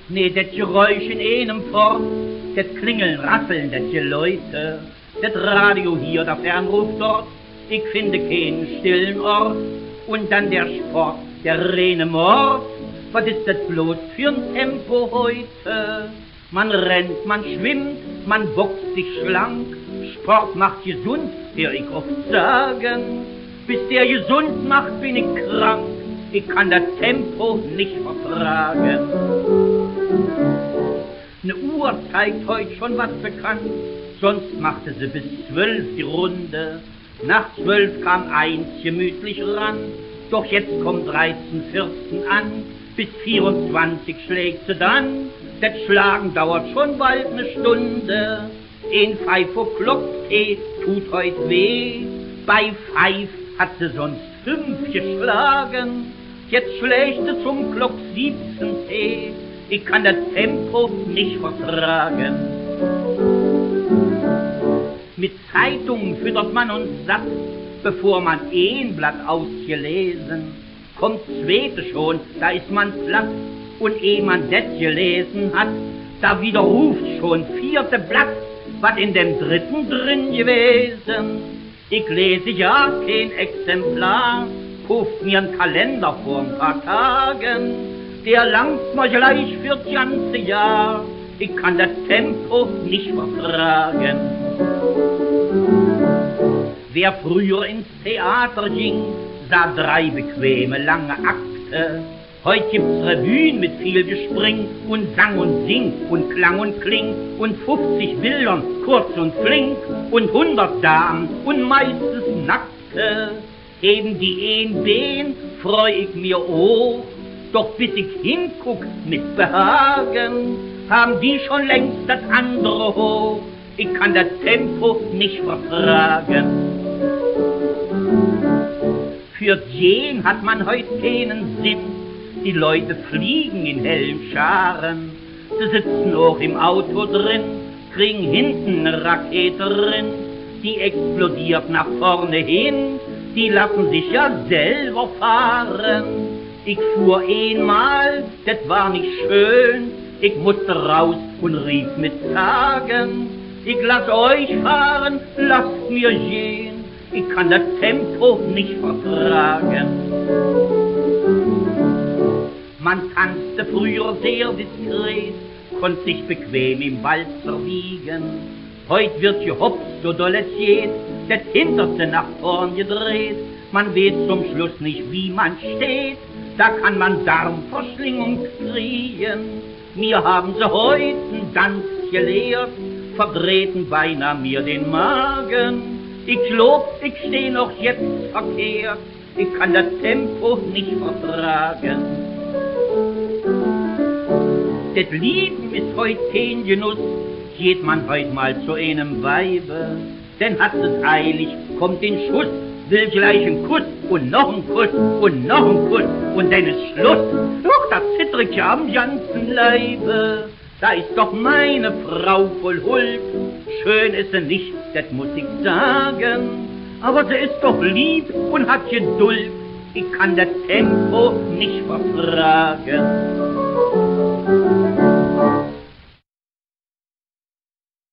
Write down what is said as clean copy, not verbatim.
Nee, das Geräusch in einem fort, das Klingeln, Rasseln, das Geläute, das Radio hier, der Fernruf dort, ich finde keinen stillen Ort. Und dann der Sport, der reine Mord, was ist das bloß für ein Tempo heute? Man rennt, man schwimmt, man boxt sich schlank, Sport macht gesund, hör ich oft sagen. Bis der gesund macht, bin ich krank, ich kann das Tempo nicht vertragen. Ne Uhr zeigt heute schon was bekannt, sonst machte sie bis 12 die Runde. Nach 12 kam 1 gemütlich ran, doch jetzt kommt 13, 14 an, bis 24 schlägt sie dann. Das Schlagen dauert schon bald ne Stunde. In 5 o'clock tut heut weh, bei 5 hat sie sonst 5 geschlagen. Jetzt schlägt sie zum Glock 17 T, ich kann das Tempo nicht vertragen. Mit Zeitungen füttert man uns satt, bevor man ein Blatt ausgelesen. Kommt zweite schon, da ist man platt, und ehe man das gelesen hat, da widerruft schon 4. Blatt, was in dem 3. drin gewesen. Ich lese ja kein Exemplar, kauft mir einen Kalender vor ein paar Tagen, der langt mir gleich für das ganze Jahr, ich kann das Tempo nicht vertragen. Wer früher ins Theater ging, sah 3 bequeme, lange Akte. Heute gibt's Revuen mit viel Gespring und Sang und Sing und Klang und Kling und 50 Bildern, kurz und flink und 100 Damen und meistens Nackte. Heben die ein Bein, freu ich mir auch, doch bis ich hinguck mit Behagen, haben die schon längst das andere hoch. Ich kann das Tempo nicht vertragen. Für den hat man heute keinen Sinn. Die Leute fliegen in hellen Scharen. Sie sitzen auch im Auto drin, kriegen hinten eine Rakete drin. Die explodiert nach vorne hin, die lassen sich ja selber fahren. Ich fuhr einmal, das war nicht schön, ich musste raus und rief mit Zagen. Ich lass euch fahren, lasst mir gehen, ich kann das Tempo nicht vertragen. Man tanzte früher sehr diskret, konnte sich bequem im Walzer wiegen. Heut wird gehopst, so doll es geht, das Hinterste nach vorn gedreht. Man weiß zum Schluss nicht, wie man steht, da kann man Darmverschlingung kriegen. Mir haben sie heut einen Tanz gelehrt, verdrehten beinahe mir den Magen. Ich glaub, ich steh noch jetzt verkehrt, ich kann das Tempo nicht vertragen. Das Lieben ist heut kein Genuss, geht man heut mal zu einem Weibe, denn hat es eilig, kommt den Schuss, will gleich einen Kuss und noch einen Kuss und noch einen Kuss und dann ist Schluss. Doch, da zitter ich ja am ganzen Leibe. Da ist doch meine Frau voll Huld, schön ist sie nicht, das muss ich sagen, aber sie ist doch lieb und hat Geduld, ich kann das Tempo nicht vertragen.